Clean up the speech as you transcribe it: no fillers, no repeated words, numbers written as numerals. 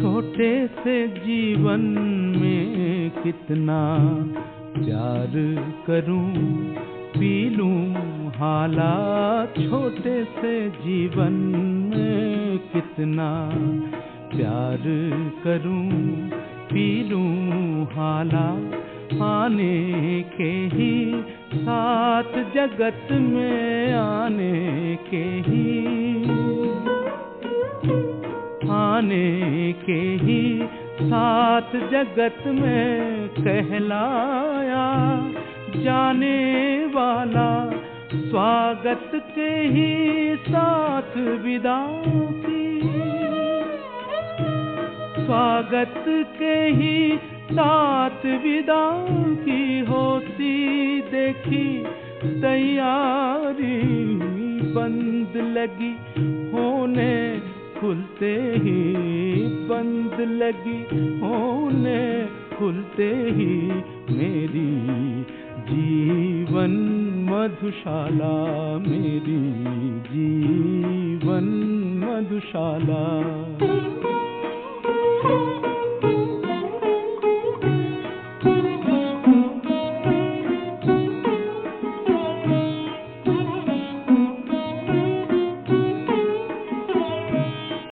छोटे से जीवन में कितना प्यार करूं, पी लूं हाला। छोटे से जीवन में कितना प्यार करूं, पी लूं हाला। आने के ही साथ जगत में, आने के ही साथ जगत में कहलाया जाने वाला। स्वागत के ही साथ विदा की, स्वागत के ही साथ विदा की होती देखी तैयारी। बंद लगी होने खुलते ही, बंद लगी होने खुलते ही मेरी जीवन मधुशाला, मेरी जीवन मधुशाला।